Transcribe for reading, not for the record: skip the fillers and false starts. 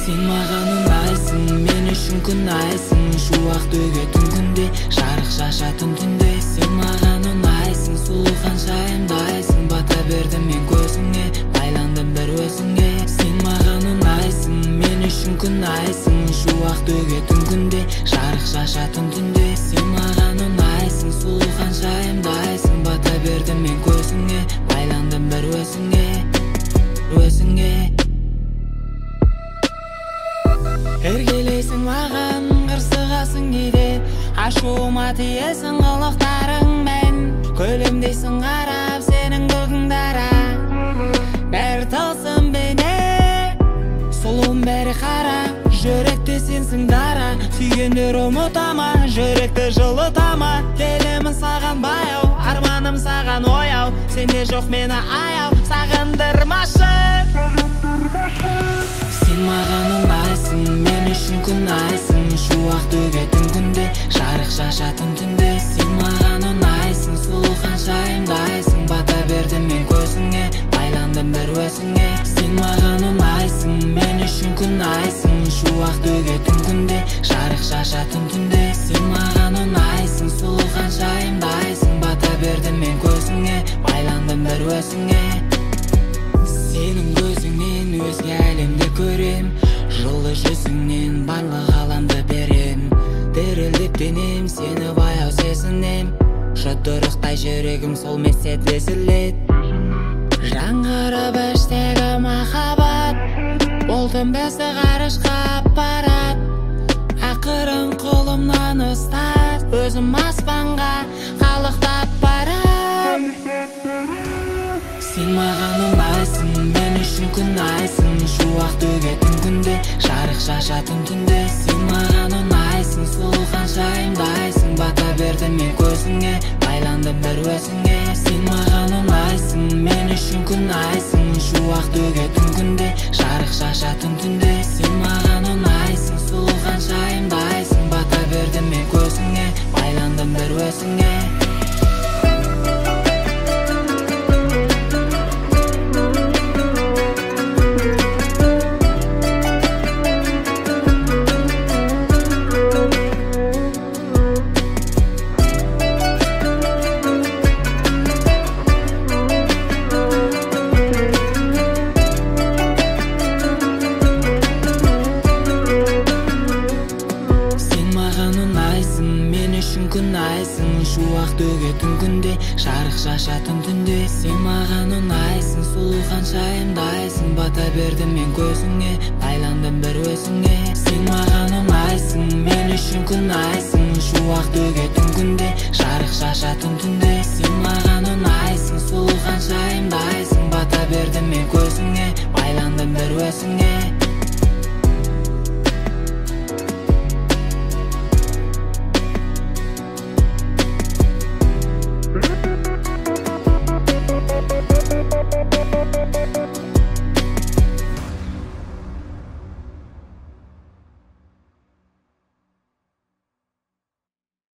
Сен маған ұнайсың, мен үшін күн айсың. Шуақ төгетін күнде, жарық шашатын түнде. Сен маған ұнайсың, сұлу ханшайымдайсың. Бата бердім мен көзіңе, байландым бір өзіңе. Сен маған ұнайсың, мен үшін күн айсың. Шуақ төгетін күнде, жарық шашатын түнде. Сен маған ұнайсың, сұлу ханшайымдайсың. Бата бердім мен көзіңе, байландым бір өзіңе. Еркелейсің маған, қырсығасың кейде. Ашуыма тиесің қылықтарыңмен. Көлемдейсің қарап сенің бүгіндара. Бәрі тылсым бейне, сұлуым бәрі қара. Жүректе сенсің дара, сүйгендер ұмытама. Жүректі жылытама, келемін саған баяу. Арманым саған ояу, сенде жоқ мені аяу. Сағындырмашы. Сен маған ұнайсың, мен үшін күн айсың. Шуақ төгетін күнде, жарық шашатын түнде. Сен маған ұнайсың, сұлу ханшайымдайсың. Бата бердім мен көзіңе, байландым бір өзіңе. Сен маған ұнайсың, мен үшін күн айсың. Шуақ төгетін күнде, жарық шашатын түнде. Сен маған ұнайсың, сұлу ханшайымдайсың. Бата бердім мен көзіңе, байландым бір өзіңе. Сенің көзіңнен өзге әлемді көрем. Жылы жүзіңнен барлық ғаламды берем. Дірілдеп денем, сені баяу сезінем. Жұдырықтай жүрегім сол мезет езілет. Жаңғырып іштегі махаббат, болдым бізді ғарышқа апарат. Ақырын қолымнан ұстат, өзім аспанға қалықтап барам. Сен маған ұнайсың, мен үшін күн айсың. Шуақ төгетін күнде, жарық шашатын түнде. Сен маған ұнайсың, сұлу ханшайымдайсың. Бата бердім мен көзіңе, байландым бір өзіңе. Сен маған ұнайсың, мен үшін күн айсың. Шуақ төгетін күнде, жарық шашатын түнде. Сен маған ұнайсың, сұлу ханшайымдайсың. Бата бердім мен көзіңе, байландым бір өзіңе. Шуақ төгетін күнде, жарық шашатын түнде. Сен маған ұнайсың, сұлу ханшайымдайсың. Бата бердім мен көзіңе, байландым бір өзіңе. Сен маған ұнайсың, мен үшін күн айсың. Шуақ төгетін күнде, жарық шашатын түнде. Сен маған ұнайсың, сұлу